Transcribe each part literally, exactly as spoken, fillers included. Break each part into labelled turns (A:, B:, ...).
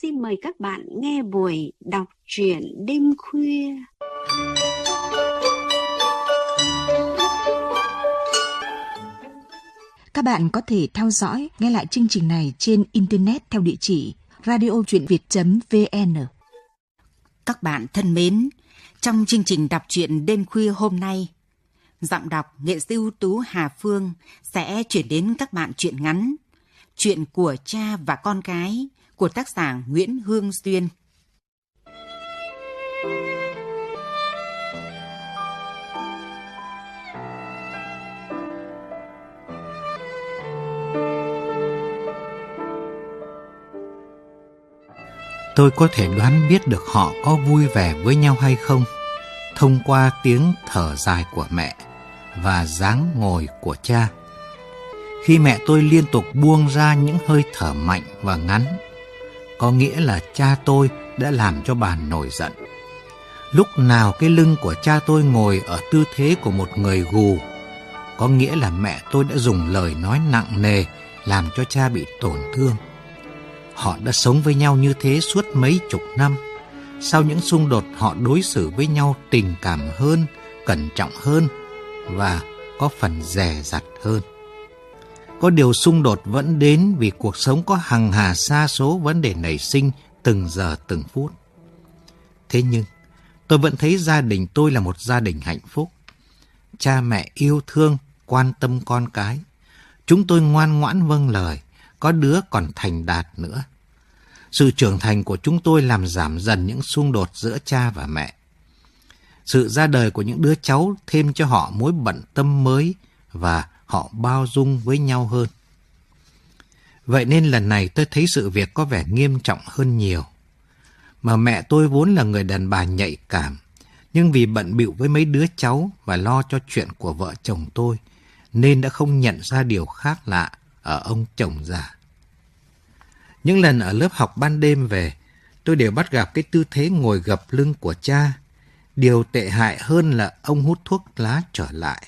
A: xin mời các bạn nghe buổi đọc truyện đêm khuya.
B: Các bạn có thể theo dõi, nghe lại chương trình này trên Internet theo địa chỉ radio truyện việt chấm vê en.
C: Các bạn thân mến, trong chương trình đọc truyện đêm khuya hôm nay, giọng đọc nghệ sĩ ưu tú Hà Phương sẽ chuyển đến các bạn truyện ngắn Chuyện của cha và con gái của tác giả Nguyễn Hương Duyên.
D: Tôi có thể đoán biết được họ có vui vẻ với nhau hay không thông qua tiếng thở dài của mẹ và dáng ngồi của cha. Khi mẹ tôi liên tục buông ra những hơi thở mạnh và ngắn, có nghĩa là cha tôi đã làm cho bà nổi giận. Lúc nào cái lưng của cha tôi ngồi ở tư thế của một người gù, có nghĩa là mẹ tôi đã dùng lời nói nặng nề làm cho cha bị tổn thương. Họ đã sống với nhau như thế suốt mấy chục năm. Sau những xung đột, họ đối xử với nhau tình cảm hơn, cẩn trọng hơn và có phần dè dặt hơn. Có điều xung đột vẫn đến vì cuộc sống có hằng hà sa số vấn đề nảy sinh từng giờ từng phút. Thế nhưng, tôi vẫn thấy gia đình tôi là một gia đình hạnh phúc. Cha mẹ yêu thương, quan tâm con cái. Chúng tôi ngoan ngoãn vâng lời, có đứa còn thành đạt nữa. Sự trưởng thành của chúng tôi làm giảm dần những xung đột giữa cha và mẹ. Sự ra đời của những đứa cháu thêm cho họ mối bận tâm mới và họ bao dung với nhau hơn. Vậy nên lần này tôi thấy sự việc có vẻ nghiêm trọng hơn nhiều. Mà mẹ tôi vốn là người đàn bà nhạy cảm, nhưng vì bận bịu với mấy đứa cháu và lo cho chuyện của vợ chồng tôi, nên đã không nhận ra điều khác lạ ở ông chồng già. Những lần ở lớp học ban đêm về, tôi đều bắt gặp cái tư thế ngồi gập lưng của cha. Điều tệ hại hơn là ông hút thuốc lá trở lại.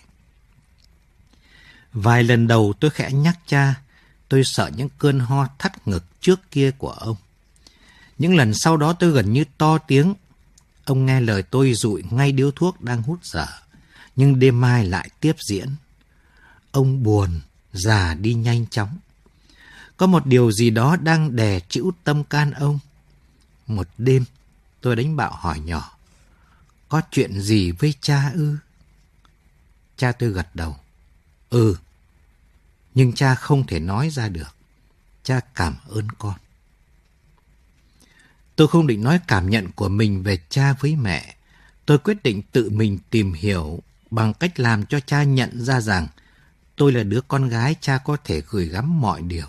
D: Vài lần đầu tôi khẽ nhắc cha, tôi sợ những cơn ho thắt ngực trước kia của ông. Những lần sau đó tôi gần như to tiếng. Ông nghe lời tôi dụi ngay điếu thuốc đang hút dở, nhưng đêm mai lại tiếp diễn. Ông buồn, già đi nhanh chóng. Có một điều gì đó đang đè trĩu tâm can ông. Một đêm, tôi đánh bạo hỏi nhỏ, có chuyện gì với cha ư? Cha tôi gật đầu. Ừ, nhưng cha không thể nói ra được. Cha cảm ơn con. Tôi không định nói cảm nhận của mình về cha với mẹ. Tôi quyết định tự mình tìm hiểu bằng cách làm cho cha nhận ra rằng tôi là đứa con gái cha có thể gửi gắm mọi điều.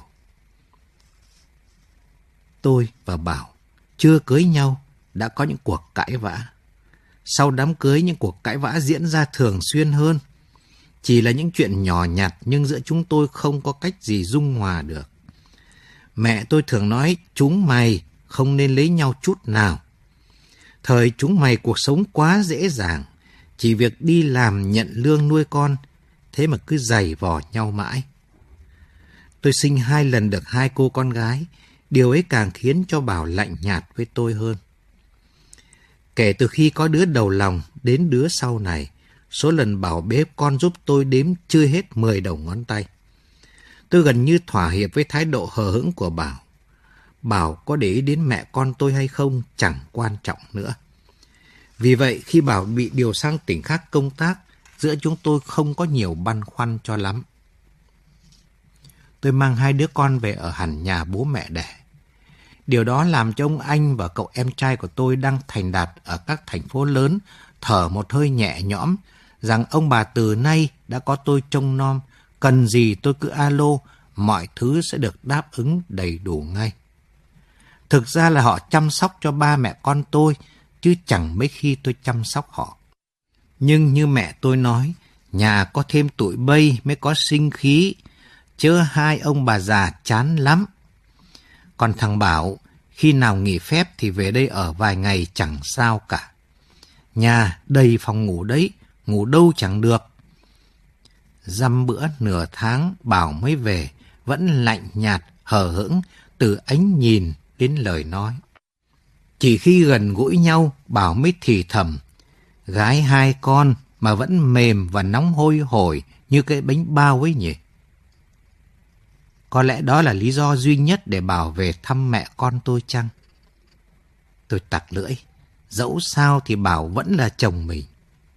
D: Tôi và Bảo chưa cưới nhau đã có những cuộc cãi vã. Sau đám cưới, những cuộc cãi vã diễn ra thường xuyên hơn. Chỉ là những chuyện nhỏ nhặt nhưng giữa chúng tôi không có cách gì dung hòa được. Mẹ tôi thường nói chúng mày không nên lấy nhau chút nào. Thời chúng mày cuộc sống quá dễ dàng, chỉ việc đi làm nhận lương nuôi con, thế mà cứ giày vò nhau mãi. Tôi sinh hai lần được hai cô con gái, điều ấy càng khiến cho Bảo lạnh nhạt với tôi hơn. Kể từ khi có đứa đầu lòng đến đứa sau này, số lần Bảo bế con giúp tôi đếm chưa hết mười đầu ngón tay. Tôi gần như thỏa hiệp với thái độ hờ hững của Bảo. Bảo có để ý đến mẹ con tôi hay không chẳng quan trọng nữa. Vì vậy, khi Bảo bị điều sang tỉnh khác công tác, giữa chúng tôi không có nhiều băn khoăn cho lắm. Tôi mang hai đứa con về ở hẳn nhà bố mẹ đẻ. Điều đó làm cho ông anh và cậu em trai của tôi đang thành đạt ở các thành phố lớn thở một hơi nhẹ nhõm rằng ông bà từ nay đã có tôi trông nom, cần gì tôi cứ alo, mọi thứ sẽ được đáp ứng đầy đủ ngay. Thực ra là họ chăm sóc cho ba mẹ con tôi, chứ chẳng mấy khi tôi chăm sóc họ. Nhưng như mẹ tôi nói, nhà có thêm tụi bây mới có sinh khí, chớ hai ông bà già chán lắm. Còn thằng Bảo, khi nào nghỉ phép thì về đây ở vài ngày chẳng sao cả. Nhà đầy phòng ngủ đấy, ngủ đâu chẳng được. Dăm bữa nửa tháng Bảo mới về, vẫn lạnh nhạt, hờ hững, từ ánh nhìn đến lời nói. Chỉ khi gần gũi nhau, Bảo mới thì thầm, gái hai con mà vẫn mềm và nóng hôi hổi như cái bánh bao ấy nhỉ. Có lẽ đó là lý do duy nhất để Bảo về thăm mẹ con tôi chăng? Tôi tặc lưỡi, dẫu sao thì Bảo vẫn là chồng mình.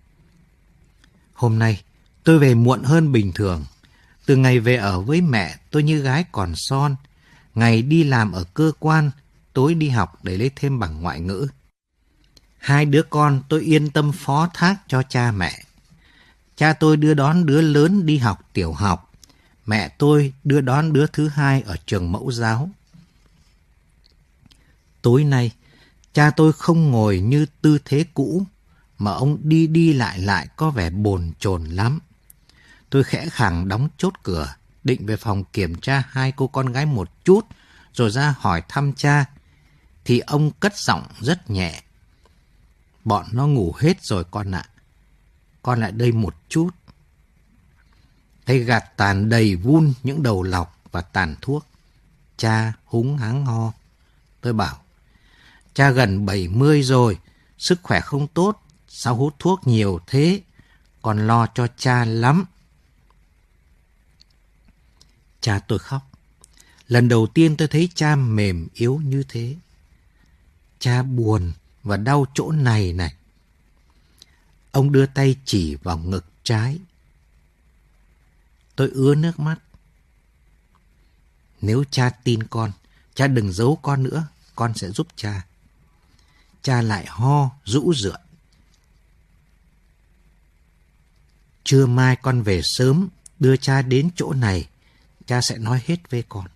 D: Hôm nay, tôi về muộn hơn bình thường. Từ ngày về ở với mẹ, tôi như gái còn son. Ngày đi làm ở cơ quan, tối đi học để lấy thêm bằng ngoại ngữ. Hai đứa con tôi yên tâm phó thác cho cha mẹ. Cha tôi đưa đón đứa lớn đi học tiểu học. Mẹ tôi đưa đón đứa thứ hai ở trường mẫu giáo. Tối nay, cha tôi không ngồi như tư thế cũ, mà ông đi đi lại lại có vẻ bồn chồn lắm. Tôi khẽ khàng đóng chốt cửa, định về phòng kiểm tra hai cô con gái một chút, rồi ra hỏi thăm cha, thì ông cất giọng rất nhẹ. Bọn nó ngủ hết rồi con ạ. Con lại đây một chút. Thấy gạt tàn đầy vun những đầu lọc và tàn thuốc. Cha húng hắng ho. Tôi bảo, cha gần bảy mươi rồi, sức khỏe không tốt, sao hút thuốc nhiều thế? Con lo cho cha lắm. Cha tôi khóc. Lần đầu tiên tôi thấy cha mềm yếu như thế. Cha buồn và đau chỗ này này. Ông đưa tay chỉ vào ngực trái. Tôi ứa nước mắt. Nếu cha tin con, cha đừng giấu con nữa, con sẽ giúp cha. Cha lại ho, rũ rượi. Trưa mai con về sớm, đưa cha đến chỗ này, cha sẽ nói hết với con.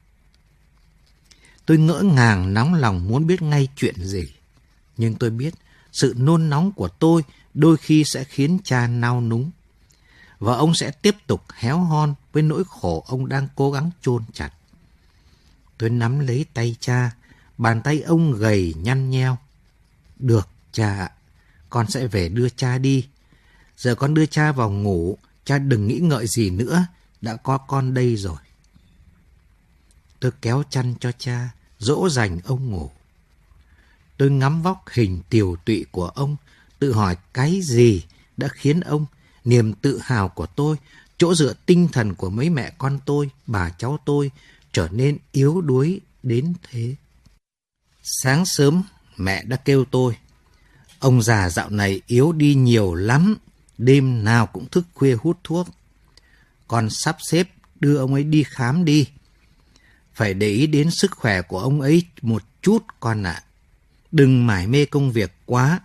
D: Tôi ngỡ ngàng nóng lòng muốn biết ngay chuyện gì. Nhưng tôi biết sự nôn nóng của tôi đôi khi sẽ khiến cha nao núng. Và ông sẽ tiếp tục héo hon với nỗi khổ ông đang cố gắng chôn chặt. Tôi nắm lấy tay cha, bàn tay ông gầy nhăn nheo. Được cha ạ, con sẽ về đưa cha đi. Giờ con đưa cha vào ngủ, cha đừng nghĩ ngợi gì nữa, đã có con đây rồi. Tôi kéo chăn cho cha, dỗ dành ông ngủ. Tôi ngắm vóc hình tiều tụy của ông, tự hỏi cái gì đã khiến ông, niềm tự hào của tôi, chỗ dựa tinh thần của mấy mẹ con tôi, bà cháu tôi, trở nên yếu đuối đến thế. Sáng sớm, mẹ đã kêu tôi. Ông già dạo này yếu đi nhiều lắm, đêm nào cũng thức khuya hút thuốc. Con sắp xếp đưa ông ấy đi khám đi. Phải để ý đến sức khỏe của ông ấy một chút con ạ. À. Đừng mải mê công việc quá.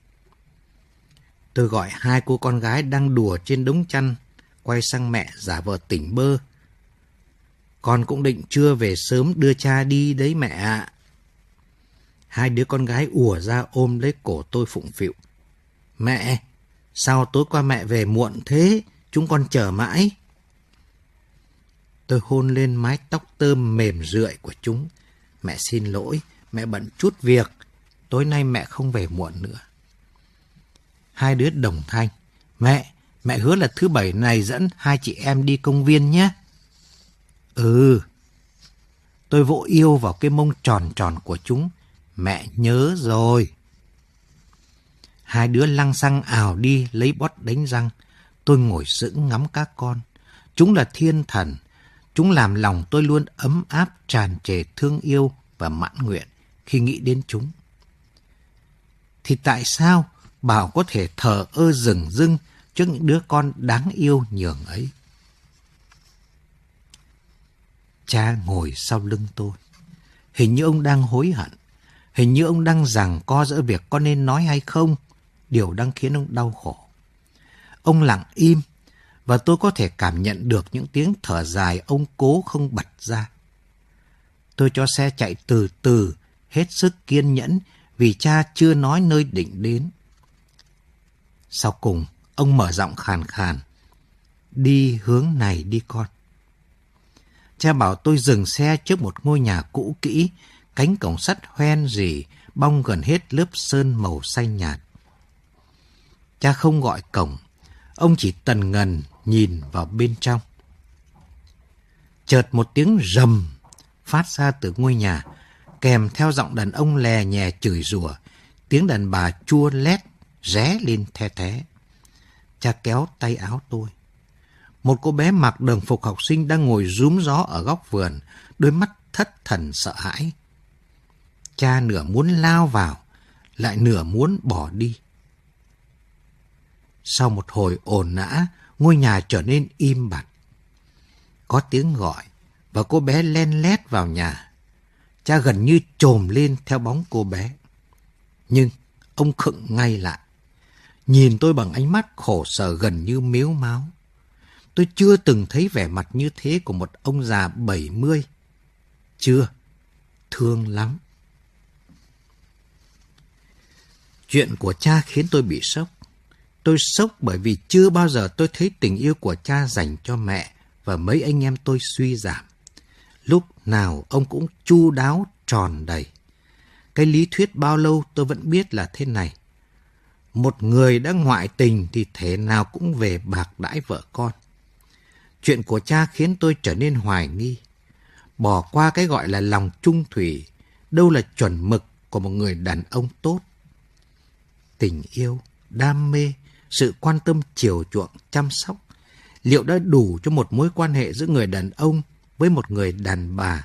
D: Tôi gọi hai cô con gái đang đùa trên đống chăn, quay sang mẹ giả vờ tỉnh bơ. Con cũng định trưa về sớm đưa cha đi đấy mẹ ạ. Hai đứa con gái ùa ra ôm lấy cổ tôi phụng phịu. Mẹ, sao tối qua mẹ về muộn thế? Chúng con chờ mãi. Tôi hôn lên mái tóc tơm mềm rượi của chúng. Mẹ xin lỗi, mẹ bận chút việc. Tối nay mẹ không về muộn nữa. Hai đứa đồng thanh. Mẹ, mẹ hứa là thứ bảy này dẫn hai chị em đi công viên nhé. Ừ. Tôi vỗ yêu vào cái mông tròn tròn của chúng. Mẹ nhớ rồi. Hai đứa lăng xăng ào đi lấy bót đánh răng. Tôi ngồi sững ngắm các con. Chúng là thiên thần. Chúng làm lòng tôi luôn ấm áp tràn trề thương yêu và mãn nguyện khi nghĩ đến chúng. Thì tại sao Bảo có thể thờ ơ rừng rưng trước những đứa con đáng yêu nhường ấy? Cha ngồi sau lưng tôi. Hình như ông đang hối hận. Hình như ông đang giằng co giữa việc có nên nói hay không, điều đang khiến ông đau khổ. Ông lặng im, và tôi có thể cảm nhận được những tiếng thở dài ông cố không bật ra. Tôi cho xe chạy từ từ, hết sức kiên nhẫn, vì cha chưa nói nơi định đến. Sau cùng, ông mở giọng khàn khàn. Đi hướng này đi con. Cha bảo tôi dừng xe trước một ngôi nhà cũ kỹ, cánh cổng sắt hoen rỉ, bong gần hết lớp sơn màu xanh nhạt. Cha không gọi cổng, ông chỉ tần ngần nhìn vào bên trong. Chợt một tiếng rầm phát ra từ ngôi nhà, kèm theo giọng đàn ông lè nhè chửi rủa, tiếng đàn bà chua lét ré lên the thé. Cha kéo tay áo tôi. Một cô bé mặc đồng phục học sinh đang ngồi rúm gió ở góc vườn, đôi mắt thất thần sợ hãi. Cha nửa muốn lao vào, lại nửa muốn bỏ đi. Sau một hồi ồn ào, ngôi nhà trở nên im bặt. Có tiếng gọi và cô bé len lét vào nhà. Cha gần như chồm lên theo bóng cô bé. Nhưng ông khựng ngay lại, nhìn tôi bằng ánh mắt khổ sở gần như mếu máo. Tôi chưa từng thấy vẻ mặt như thế của một ông già bảy mươi. Chưa, thương lắm. Chuyện của cha khiến tôi bị sốc. Tôi sốc bởi vì chưa bao giờ tôi thấy tình yêu của cha dành cho mẹ và mấy anh em tôi suy giảm. Lúc nào ông cũng chu đáo tròn đầy. Cái lý thuyết bao lâu tôi vẫn biết là thế này. Một người đã ngoại tình thì thể nào cũng về bạc đãi vợ con. Chuyện của cha khiến tôi trở nên hoài nghi. Bỏ qua cái gọi là lòng trung thủy, đâu là chuẩn mực của một người đàn ông tốt. Tình yêu, đam mê, sự quan tâm chiều chuộng, chăm sóc, liệu đã đủ cho một mối quan hệ giữa người đàn ông với một người đàn bà?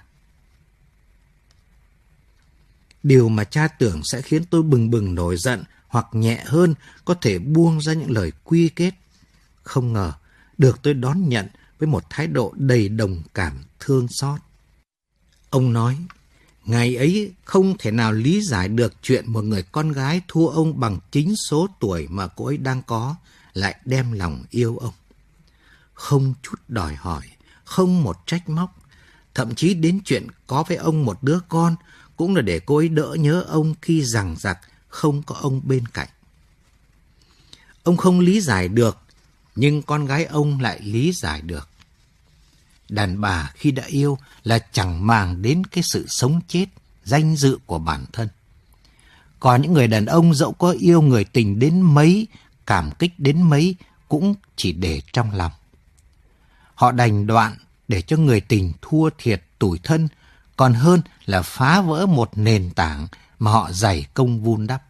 D: Điều mà cha tưởng sẽ khiến tôi bừng bừng nổi giận hoặc nhẹ hơn có thể buông ra những lời quy kết. Không ngờ được tôi đón nhận với một thái độ đầy đồng cảm thương xót. Ông nói, ngày ấy không thể nào lý giải được chuyện một người con gái thua ông bằng chính số tuổi mà cô ấy đang có, lại đem lòng yêu ông. Không chút đòi hỏi, không một trách móc, thậm chí đến chuyện có với ông một đứa con cũng là để cô ấy đỡ nhớ ông khi giằng giặc không có ông bên cạnh. Ông không lý giải được, nhưng con gái ông lại lý giải được. Đàn bà khi đã yêu là chẳng màng đến cái sự sống chết, danh dự của bản thân. Còn những người đàn ông dẫu có yêu người tình đến mấy, cảm kích đến mấy, cũng chỉ để trong lòng. Họ đành đoạn để cho người tình thua thiệt tủi thân, còn hơn là phá vỡ một nền tảng mà họ dày công vun đắp.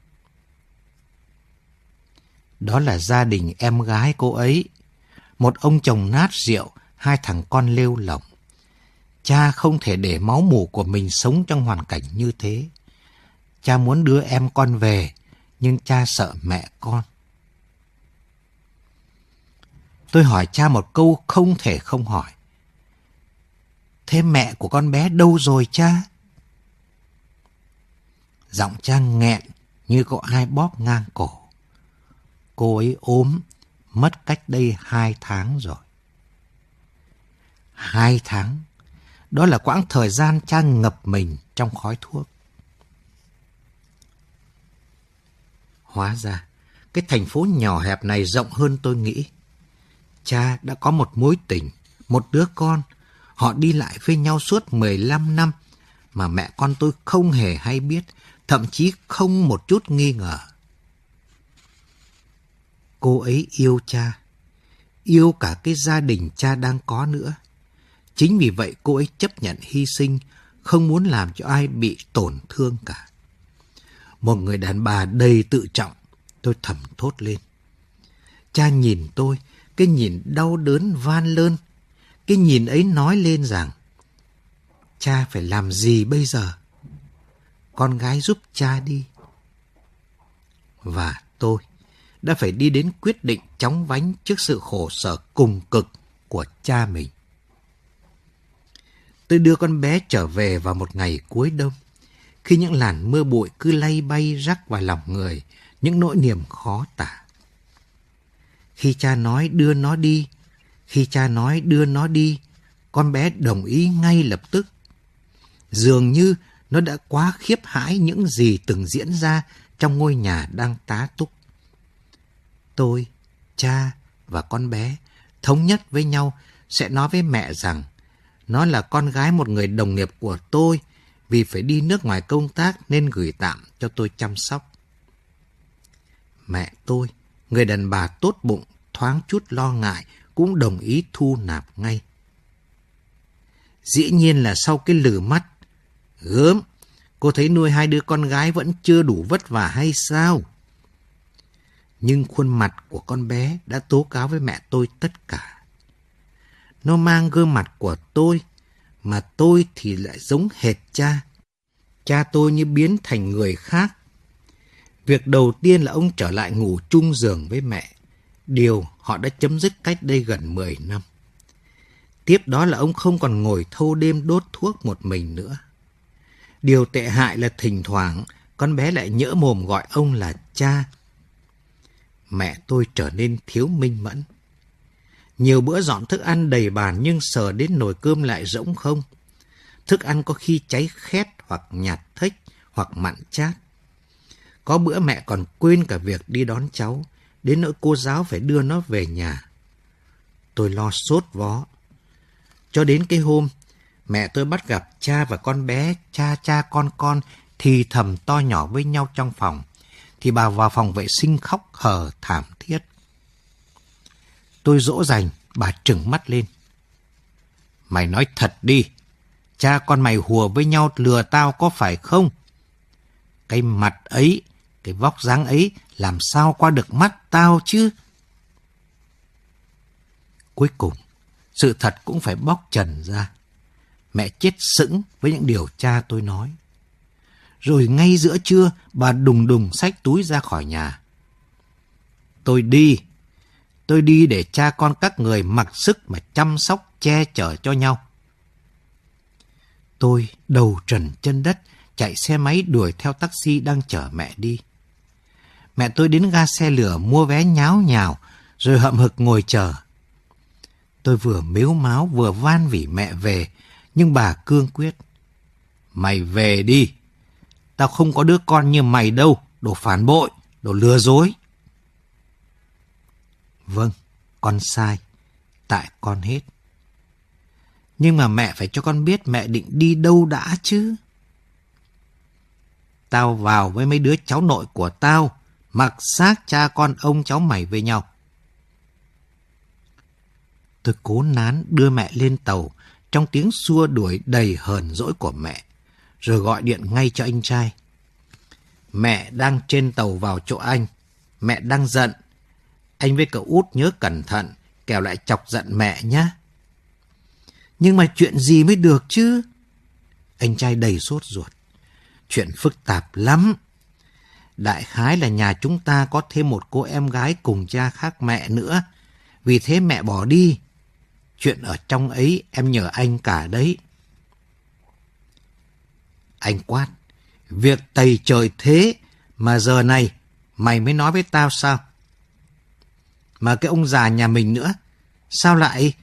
D: Đó là gia đình em gái cô ấy. Một ông chồng nát rượu, hai thằng con lêu lỏng. Cha không thể để máu mủ của mình sống trong hoàn cảnh như thế. Cha muốn đưa em con về, nhưng cha sợ mẹ con. Tôi hỏi cha một câu không thể không hỏi. Thế mẹ của con bé đâu rồi cha? Giọng cha nghẹn như có ai bóp ngang cổ. Cô ấy ốm, mất cách đây hai tháng rồi. Hai tháng? Đó là quãng thời gian cha ngập mình trong khói thuốc. Hóa ra, cái thành phố nhỏ hẹp này rộng hơn tôi nghĩ. Cha đã có một mối tình, một đứa con. Họ đi lại với nhau suốt mười lăm năm mà mẹ con tôi không hề hay biết, thậm chí không một chút nghi ngờ. Cô ấy yêu cha, yêu cả cái gia đình cha đang có nữa. Chính vì vậy cô ấy chấp nhận hy sinh, không muốn làm cho ai bị tổn thương cả. Một người đàn bà đầy tự trọng, tôi thầm thốt lên. Cha nhìn tôi, cái nhìn đau đớn van lơn. Cái nhìn ấy nói lên rằng, cha phải làm gì bây giờ? Con gái giúp cha đi. Và tôi đã phải đi đến quyết định chóng vánh trước sự khổ sở cùng cực của cha mình. Tôi đưa con bé trở về vào một ngày cuối đông, khi những làn mưa bụi cứ lay bay rắc vào lòng người, những nỗi niềm khó tả. Khi cha nói đưa nó đi, khi cha nói đưa nó đi, con bé đồng ý ngay lập tức. Dường như nó đã quá khiếp hãi những gì từng diễn ra trong ngôi nhà đang tá túc. Tôi, cha và con bé thống nhất với nhau sẽ nói với mẹ rằng nó là con gái một người đồng nghiệp của tôi, vì phải đi nước ngoài công tác nên gửi tạm cho tôi chăm sóc. Mẹ tôi, người đàn bà tốt bụng, thoáng chút lo ngại, cũng đồng ý thu nạp ngay. Dĩ nhiên là sau cái lừ mắt, gớm, Cô thấy nuôi hai đứa con gái vẫn chưa đủ vất vả hay sao? Nhưng khuôn mặt của con bé đã tố cáo với mẹ tôi tất cả. Nó mang gương mặt của tôi, mà tôi thì lại giống hệt cha. Cha tôi như biến thành người khác. Việc đầu tiên là ông trở lại ngủ chung giường với mẹ, điều họ đã chấm dứt cách đây gần mười năm. Tiếp đó là ông không còn ngồi thâu đêm đốt thuốc một mình nữa. Điều tệ hại là thỉnh thoảng con bé lại nhỡ mồm gọi ông là cha. Mẹ tôi trở nên thiếu minh mẫn. Nhiều bữa dọn thức ăn đầy bàn nhưng sờ đến nồi cơm lại rỗng không. Thức ăn có khi cháy khét hoặc nhạt thếch hoặc mặn chát. Có bữa mẹ còn quên cả việc đi đón cháu, đến nỗi cô giáo phải đưa nó về nhà. Tôi lo sốt vó. Cho đến cái hôm, mẹ tôi bắt gặp cha và con bé cha cha con con thì thầm to nhỏ với nhau trong phòng, thì bà vào phòng vệ sinh khóc hờ thảm thiết. Tôi dỗ dành, bà trừng mắt lên. Mày nói thật đi, cha con mày hùa với nhau lừa tao có phải không? Cái mặt ấy, cái vóc dáng ấy làm sao qua được mắt tao chứ? Cuối cùng, sự thật cũng phải bóc trần ra. Mẹ chết sững với những điều cha tôi nói. Rồi ngay giữa trưa, bà đùng đùng xách túi ra khỏi nhà. Tôi đi. Tôi đi để cha con các người mặc sức mà chăm sóc, che chở cho nhau. Tôi đầu trần chân đất, chạy xe máy đuổi theo taxi đang chở mẹ đi. Mẹ tôi đến ga xe lửa mua vé nháo nhào, rồi hậm hực ngồi chờ. Tôi vừa mếu máo vừa van vỉ mẹ về, nhưng bà cương quyết. Mày về đi. Tao không có đứa con như mày đâu, đồ phản bội, đồ lừa dối. Vâng, con sai. Tại con hết. Nhưng mà mẹ phải cho con biết mẹ định đi đâu đã chứ. Tao vào với mấy đứa cháu nội của tao, mặc xác cha con ông cháu mày với nhau. Tôi cố nán đưa mẹ lên tàu trong tiếng xua đuổi đầy hờn dỗi của mẹ, rồi gọi điện ngay cho anh trai. Mẹ đang trên tàu vào chỗ anh. Mẹ đang giận. Anh với cậu út nhớ cẩn thận, kẻo lại chọc giận mẹ nhé. Nhưng mà chuyện gì mới được chứ? Anh trai đầy sốt ruột. Chuyện phức tạp lắm. Đại khái là nhà chúng ta có thêm một cô em gái cùng cha khác mẹ nữa. Vì thế mẹ bỏ đi. Chuyện ở trong ấy em nhờ anh cả đấy. Anh quát. Việc tày trời thế mà giờ này mày mới nói với tao sao? Mà cái ông già nhà mình nữa, sao lại?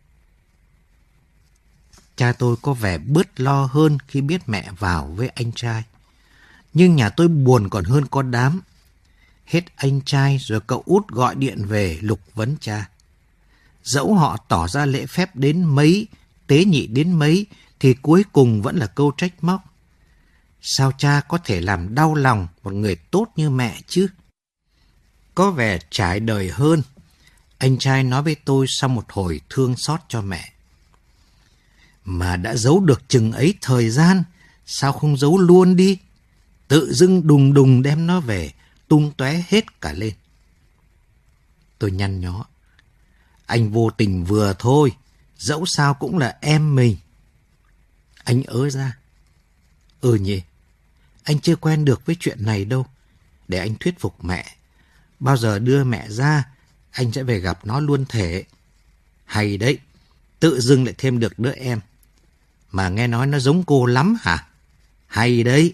D: Cha tôi có vẻ bớt lo hơn khi biết mẹ vào với anh trai. Nhưng nhà tôi buồn còn hơn có đám. Hết anh trai rồi cậu út gọi điện về lục vấn cha. Dẫu họ tỏ ra lễ phép đến mấy, tế nhị đến mấy, thì cuối cùng vẫn là câu trách móc. Sao cha có thể làm đau lòng một người tốt như mẹ chứ? Có vẻ trải đời hơn, anh trai nói với tôi sau một hồi thương xót cho mẹ. Mà đã giấu được chừng ấy thời gian, sao không giấu luôn đi? Tự dưng đùng đùng đem nó về, tung tóe hết cả lên. Tôi nhăn nhó. Anh vô tình vừa thôi, dẫu sao cũng là em mình. Anh ớ ra. Ừ nhỉ, anh chưa quen được với chuyện này đâu. Để anh thuyết phục mẹ. Bao giờ đưa mẹ ra, anh sẽ về gặp nó luôn thể. Hay đấy, tự dưng lại thêm được đứa em. Mà nghe nói nó giống cô lắm hả? Hay đấy.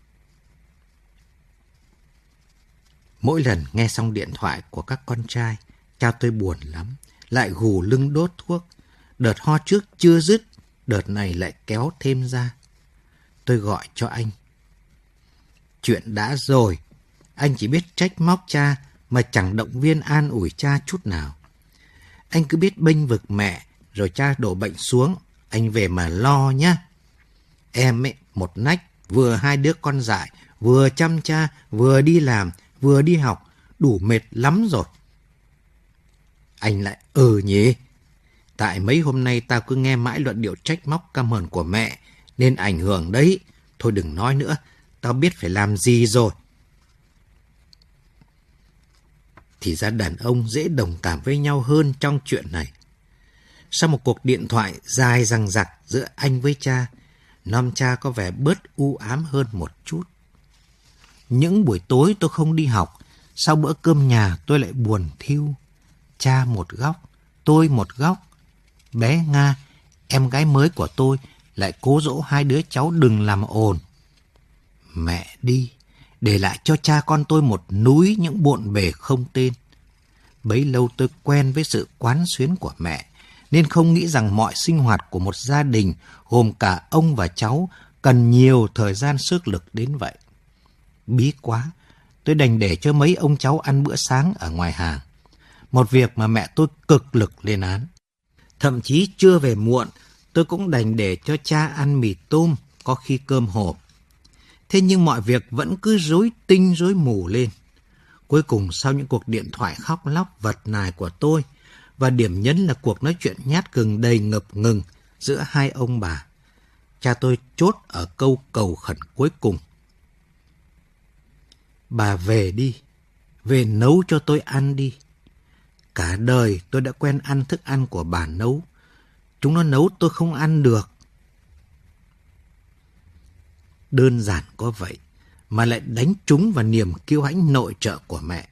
D: Mỗi lần nghe xong điện thoại của các con trai, cha tôi buồn lắm. Lại gù lưng đốt thuốc. Đợt ho trước chưa dứt, đợt này lại kéo thêm ra. Tôi gọi cho anh. Chuyện đã rồi. Anh chỉ biết trách móc cha mà chẳng động viên an ủi cha chút nào. Anh cứ biết bênh vực mẹ, rồi cha đổ bệnh xuống, anh về mà lo nhá. Em ấy, một nách, vừa hai đứa con dại, vừa chăm cha, vừa đi làm, vừa đi học, đủ mệt lắm rồi. Anh lại ừ nhỉ. Tại mấy hôm nay tao cứ nghe mãi luận điệu trách móc căm hờn của mẹ, nên ảnh hưởng đấy. Thôi đừng nói nữa, tao biết phải làm gì rồi. Thì ra đàn ông dễ đồng cảm với nhau hơn trong chuyện này. Sau một cuộc điện thoại dài dằng dặc giữa anh với cha, Nom cha có vẻ bớt u ám hơn một chút. Những buổi tối tôi không đi học, sau bữa cơm nhà tôi lại buồn thiu. Cha một góc, tôi một góc. Bé Nga, em gái mới của tôi, lại cố dỗ hai đứa cháu đừng làm ồn. Mẹ đi, để lại cho cha con tôi một núi những bộn bề không tên. Bấy lâu tôi quen với sự quán xuyến của mẹ, nên không nghĩ rằng mọi sinh hoạt của một gia đình gồm cả ông và cháu cần nhiều thời gian sức lực đến vậy. Bí quá, tôi đành để cho mấy ông cháu ăn bữa sáng ở ngoài hàng. Một việc mà mẹ tôi cực lực lên án. Thậm chí trưa về muộn, tôi cũng đành để cho cha ăn mì tôm, có khi cơm hộp. Thế nhưng mọi việc vẫn cứ rối tinh rối mù lên. Cuối cùng sau những cuộc điện thoại khóc lóc vật nài của tôi, và điểm nhấn là cuộc nói chuyện nhát gừng đầy ngập ngừng giữa hai ông bà, cha tôi chốt ở câu cầu khẩn cuối cùng. Bà về đi, về nấu cho tôi ăn đi. Cả đời tôi đã quen ăn thức ăn của bà nấu. Chúng nó nấu tôi không ăn được. Đơn giản có vậy mà lại đánh trúng vào niềm kiêu hãnh nội trợ của mẹ.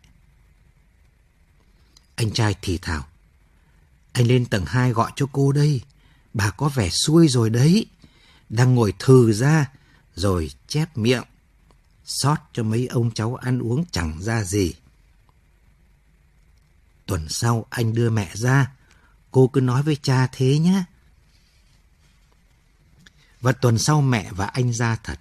D: Anh trai thì thào: Anh lên tầng hai gọi cho cô đây. Bà có vẻ xuôi rồi đấy. Đang ngồi thừ ra, rồi chép miệng. Xót cho mấy ông cháu ăn uống chẳng ra gì. Tuần sau anh đưa mẹ ra. Cô cứ nói với cha thế nhé. Và tuần sau mẹ và anh ra thật.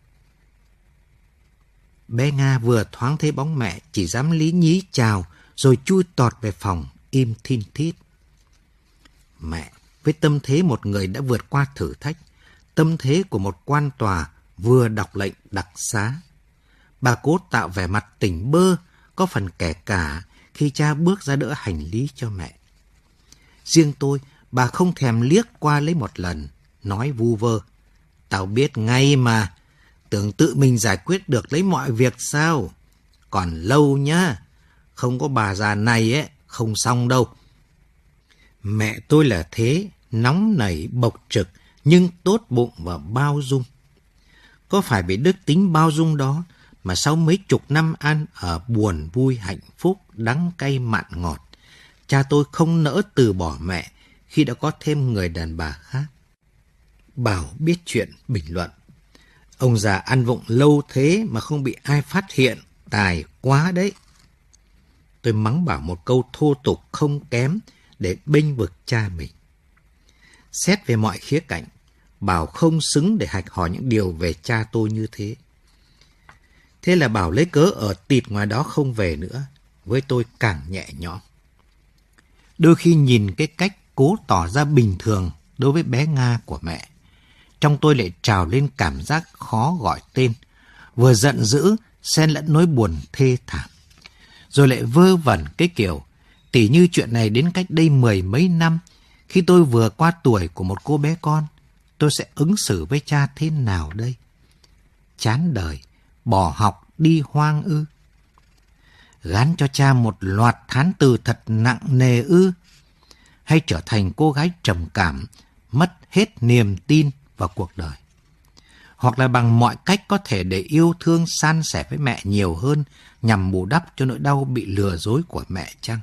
D: Bé Nga vừa thoáng thấy bóng mẹ chỉ dám lý nhí chào, rồi chui tọt về phòng im thin thít. Mẹ với tâm thế một người đã vượt qua thử thách, tâm thế của một quan tòa vừa đọc lệnh đặc xá. Bà cố tạo vẻ mặt tỉnh bơ, có phần kẻ cả khi cha bước ra đỡ hành lý cho mẹ. Riêng tôi, bà không thèm liếc qua lấy một lần, nói vu vơ: Tao biết ngay mà, tưởng tự mình giải quyết được lấy mọi việc sao? Còn lâu nhá, không có bà già này ấy, không xong đâu. Mẹ tôi là thế, nóng nảy bộc trực, nhưng tốt bụng và bao dung. Có phải vì đức tính bao dung đó mà sau mấy chục năm ăn ở buồn vui hạnh phúc, đắng cay mặn ngọt, cha tôi không nỡ từ bỏ mẹ khi đã có thêm người đàn bà khác. Bảo biết chuyện bình luận: Ông già ăn vụng lâu thế mà không bị ai phát hiện, tài quá đấy. Tôi mắng Bảo một câu thô tục không kém để bênh vực cha mình. Xét về mọi khía cạnh, Bảo không xứng để hạch hỏi những điều về cha tôi như thế. Thế là Bảo lấy cớ ở tịt ngoài đó không về nữa, với tôi càng nhẹ nhõm. Đôi khi nhìn cái cách cố tỏ ra bình thường đối với bé Nga của mẹ, trong tôi lại trào lên cảm giác khó gọi tên, vừa giận dữ, xen lẫn nỗi buồn thê thảm. Rồi lại vơ vẩn cái kiểu, tỉ như chuyện này đến cách đây mười mấy năm, khi tôi vừa qua tuổi của một cô bé con, tôi sẽ ứng xử với cha thế nào đây? Chán đời, bỏ học, đi hoang ư? Gán cho cha một loạt thán từ thật nặng nề ư? Hay trở thành cô gái trầm cảm, mất hết niềm tin vào cuộc đời? Hoặc là bằng mọi cách có thể để yêu thương san sẻ với mẹ nhiều hơn, nhằm bù đắp cho nỗi đau bị lừa dối của mẹ chăng?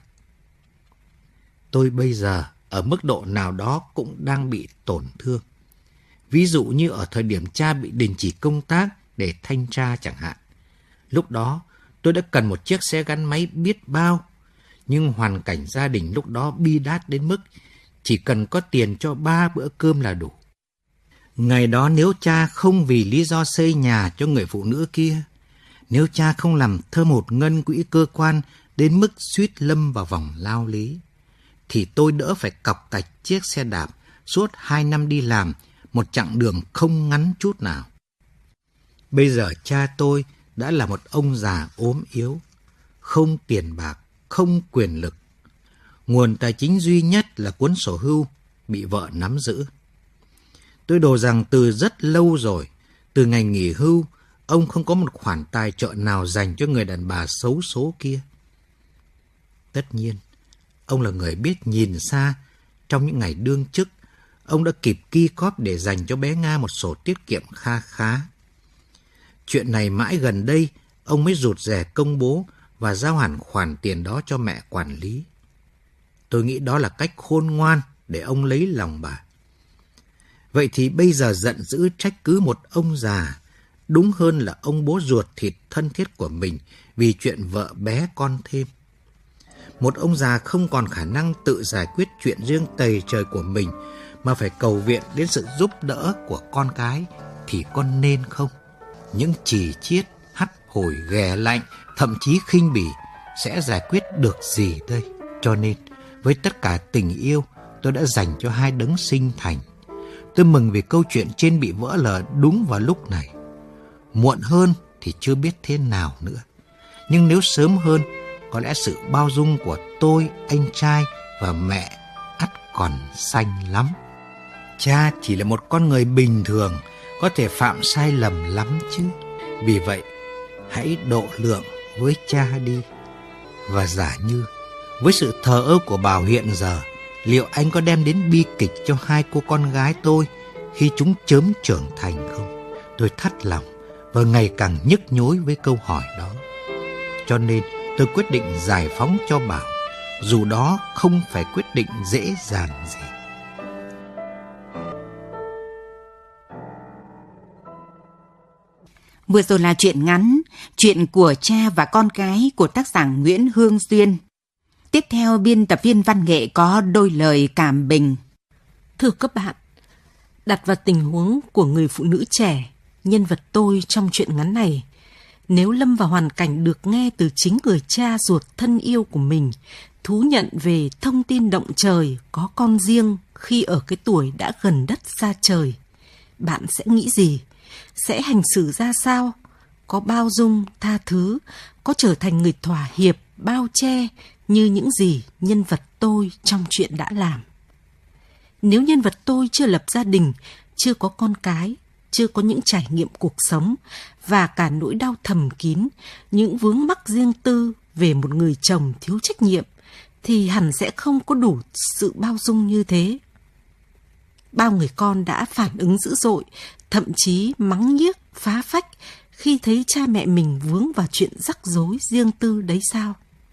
D: Tôi bây giờ ở mức độ nào đó cũng đang bị tổn thương. Ví dụ như ở thời điểm cha bị đình chỉ công tác để thanh tra chẳng hạn. Lúc đó tôi đã cần một chiếc xe gắn máy biết bao, nhưng hoàn cảnh gia đình lúc đó bi đát đến mức chỉ cần có tiền cho ba bữa cơm là đủ. Ngày đó nếu cha không vì lý do xây nhà cho người phụ nữ kia, nếu cha không làm thơ một ngân quỹ cơ quan đến mức suýt lâm vào vòng lao lý, thì tôi đỡ phải cọc cạch chiếc xe đạp suốt hai năm đi làm, một chặng đường không ngắn chút nào. Bây giờ cha tôi đã là một ông già ốm yếu, không tiền bạc, không quyền lực. Nguồn tài chính duy nhất là cuốn sổ hưu bị vợ nắm giữ. Tôi đồ rằng từ rất lâu rồi, Từ ngày nghỉ hưu, ông không có một khoản tài trợ nào dành cho người đàn bà xấu số kia. Tất nhiên, ông là người biết nhìn xa. Trong những ngày đương chức, ông đã kịp ki cóp để dành cho bé Nga một sổ tiết kiệm kha khá. Chuyện này mãi gần đây, ông mới rụt rè công bố và giao hẳn khoản tiền đó cho mẹ quản lý. Tôi nghĩ đó là cách khôn ngoan để ông lấy lòng bà. Vậy thì bây giờ giận dữ trách cứ một ông già, đúng hơn là ông bố ruột thịt thân thiết của mình vì chuyện vợ bé con thêm. Một ông già không còn khả năng tự giải quyết chuyện riêng tày trời của mình mà phải cầu viện đến sự giúp đỡ của con cái thì có nên không? Những chì chiết, hắt hủi, ghè lạnh, thậm chí khinh bỉ sẽ giải quyết được gì đây? Cho nên, với tất cả tình yêu tôi đã dành cho hai đấng sinh thành, tôi mừng vì câu chuyện trên bị vỡ lở đúng vào lúc này. Muộn hơn thì chưa biết thế nào nữa. Nhưng nếu sớm hơn, có lẽ sự bao dung của tôi, anh trai và mẹ ắt còn xanh lắm. Cha chỉ là một con người bình thường, có thể phạm sai lầm lắm chứ. Vì vậy, hãy độ lượng với cha đi. Và giả như, với sự thờ ơ của Bảo hiện giờ, liệu anh có đem đến bi kịch cho hai cô con gái tôi khi chúng chớm trưởng thành không? Tôi thắt lòng và ngày càng nhức nhối với câu hỏi đó. Cho nên tôi quyết định giải phóng cho Bảo, dù đó không phải quyết định dễ dàng gì.
C: Vừa rồi là chuyện ngắn, chuyện của cha và con gái của tác giả Nguyễn Hương Duyên. Tiếp theo, biên tập viên văn nghệ có đôi lời cảm bình.
B: Thưa các bạn, đặt vào tình huống của người phụ nữ trẻ, nhân vật tôi trong chuyện ngắn này, nếu lâm vào hoàn cảnh được nghe từ chính người cha ruột thân yêu của mình thú nhận về thông tin động trời có con riêng khi ở cái tuổi đã gần đất xa trời, bạn sẽ nghĩ gì? Sẽ hành xử ra sao? Có bao dung, tha thứ, có trở thành người thỏa hiệp, bao che như những gì nhân vật tôi trong chuyện đã làm? Nếu nhân vật tôi chưa lập gia đình, chưa có con cái, chưa có những trải nghiệm cuộc sống và cả nỗi đau thầm kín, những vướng mắc riêng tư về một người chồng thiếu trách nhiệm, thì hẳn sẽ không có đủ sự bao dung như thế. Bao người con đã phản ứng dữ dội, thậm chí mắng nhiếc, phá phách khi thấy cha mẹ mình vướng vào chuyện rắc rối riêng tư đấy sao?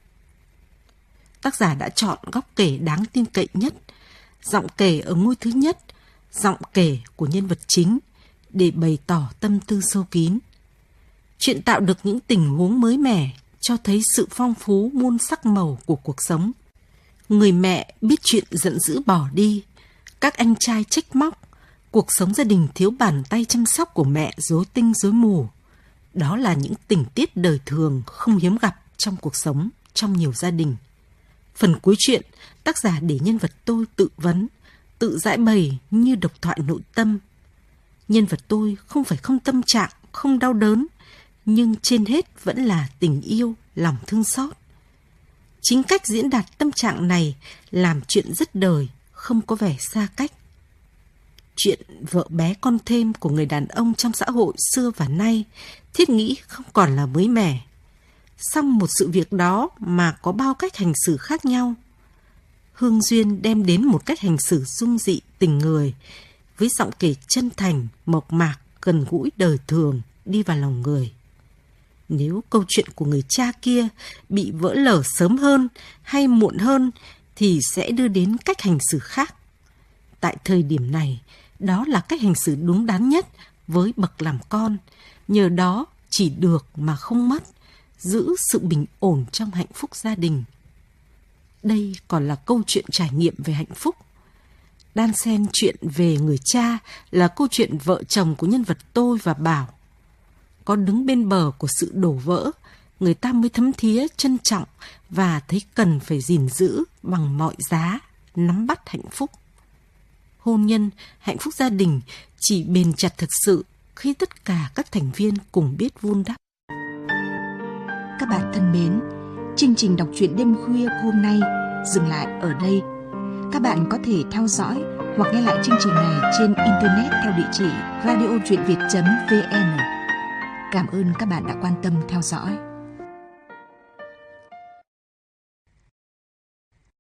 B: Tác giả đã chọn góc kể đáng tin cậy nhất, giọng kể ở ngôi thứ nhất, giọng kể của nhân vật chính, để bày tỏ tâm tư sâu kín. Chuyện tạo được những tình huống mới mẻ, cho thấy sự phong phú muôn sắc màu của cuộc sống. Người mẹ biết chuyện giận dữ bỏ đi, các anh trai trách móc, cuộc sống gia đình thiếu bàn tay chăm sóc của mẹ rối tinh rối mù. Đó là những tình tiết đời thường không hiếm gặp trong cuộc sống, trong nhiều gia đình. Phần cuối chuyện, tác giả để nhân vật tôi tự vấn, tự giải bày như độc thoại nội tâm. Nhân vật tôi không phải không tâm trạng, không đau đớn, nhưng trên hết vẫn là tình yêu, lòng thương xót. Chính cách diễn đạt tâm trạng này làm chuyện rất đời, không có vẻ xa cách. Chuyện vợ bé con thêm của người đàn ông trong xã hội xưa và nay thiết nghĩ không còn là mới mẻ. Song một sự việc đó mà có bao cách hành xử khác nhau. Hương Duyên đem đến một cách hành xử dung dị tình người, với giọng kể chân thành, mộc mạc, gần gũi đời thường, đi vào lòng người. Nếu câu chuyện của người cha kia bị vỡ lở sớm hơn hay muộn hơn thì sẽ đưa đến cách hành xử khác. Tại thời điểm này, đó là cách hành xử đúng đắn nhất với bậc làm con, nhờ đó chỉ được mà không mất, giữ sự bình ổn trong hạnh phúc gia đình. Đây còn là câu chuyện trải nghiệm về hạnh phúc. Đan xen chuyện về người cha là câu chuyện vợ chồng của nhân vật tôi và Bảo. Có đứng bên bờ của sự đổ vỡ, người ta mới thấm thía, trân trọng và thấy cần phải gìn giữ bằng mọi giá, nắm bắt hạnh phúc. Hôn nhân, hạnh phúc gia đình chỉ bền chặt thật sự khi tất cả các thành viên cùng biết vun đắp.
E: Các bạn thân mến, chương trình đọc truyện đêm khuya hôm nay dừng lại ở đây. Các bạn có thể theo dõi hoặc nghe lại chương trình này trên Internet theo địa chỉ radio truyện việt chấm vn. Cảm ơn các bạn đã quan tâm theo dõi.